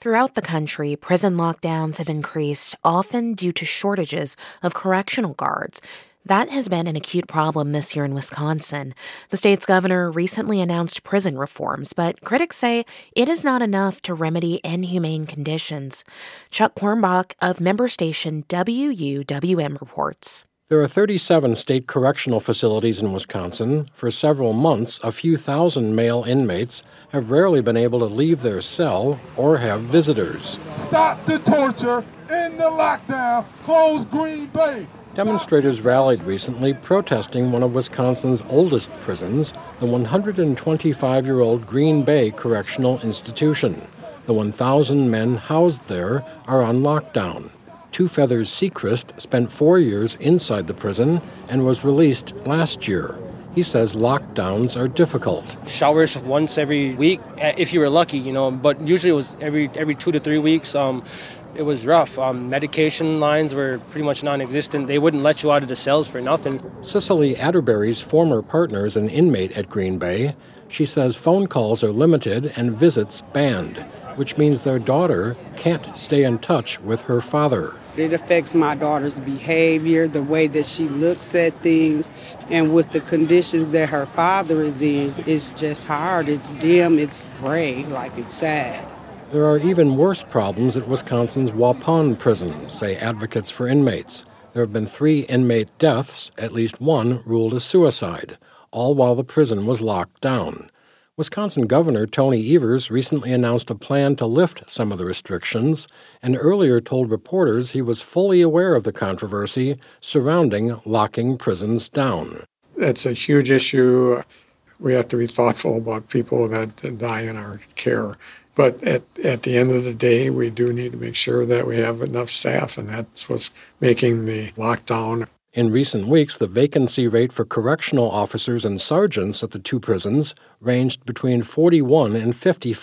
Throughout the country, prison lockdowns have increased, often due to shortages of correctional guards. That has been an acute problem this year in Wisconsin. The state's governor recently announced prison reforms, but critics say it is not enough to remedy inhumane conditions. Chuck Quirmbach of member station WUWM reports. There are 37 state correctional facilities in Wisconsin. For several months, a few thousand male inmates have rarely been able to leave their cell or have visitors. Stop the torture, end the lockdown, close Green Bay. Demonstrators rallied recently protesting one of Wisconsin's oldest prisons, the 125-year-old Green Bay Correctional Institution. The 1,000 men housed there are on lockdown. Two Feathers Sechrist spent 4 years inside the prison and was released last year. He says lockdowns are difficult. Showers once every week, if you were lucky, but usually it was every 2 to 3 weeks. It was rough. Medication lines were pretty much non-existent. They wouldn't let you out of the cells for nothing. Cicely Atterbury's former partner is an inmate at Green Bay. She says phone calls are limited and visits banned, which means their daughter can't stay in touch with her father. It affects my daughter's behavior, the way that she looks at things, and with the conditions that her father is in, it's just hard. It's dim, it's gray, it's sad. There are even worse problems at Wisconsin's Waupun prison, say advocates for inmates. There have been 3 inmate deaths, at least one ruled as suicide, all while the prison was locked down. Wisconsin Governor Tony Evers recently announced a plan to lift some of the restrictions and earlier told reporters he was fully aware of the controversy surrounding locking prisons down. It's a huge issue. We have to be thoughtful about people that die in our care. But at the end of the day, we do need to make sure that we have enough staff, and that's what's making the lockdown. In recent weeks, the vacancy rate for correctional officers and sergeants at the 2 prisons ranged between 41 and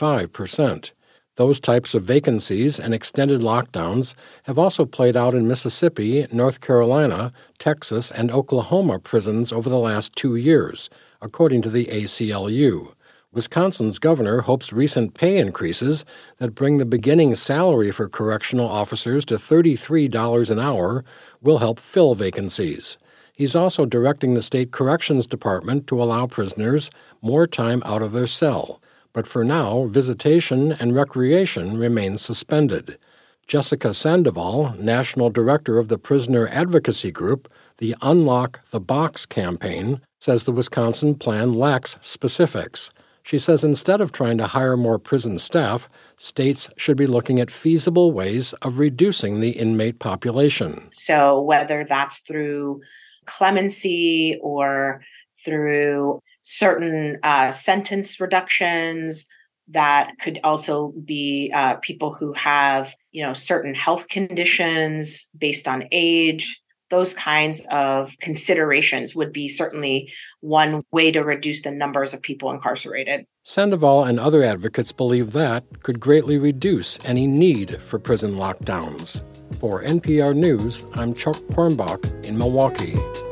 55%. Those types of vacancies and extended lockdowns have also played out in Mississippi, North Carolina, Texas, and Oklahoma prisons over the last 2 years, according to the ACLU. Wisconsin's governor hopes recent pay increases that bring the beginning salary for correctional officers to $33 an hour will help fill vacancies. He's also directing the state corrections department to allow prisoners more time out of their cell. But for now, visitation and recreation remain suspended. Jessica Sandoval, national director of the prisoner advocacy group, the Unlock the Box campaign, says the Wisconsin plan lacks specifics. She says instead of trying to hire more prison staff, states should be looking at feasible ways of reducing the inmate population. So whether that's through clemency or through certain sentence reductions, that could also be people who have, certain health conditions based on age. Those kinds of considerations would be certainly one way to reduce the numbers of people incarcerated. Sandoval and other advocates believe that could greatly reduce any need for prison lockdowns. For NPR News, I'm Chuck Quirmbach in Milwaukee.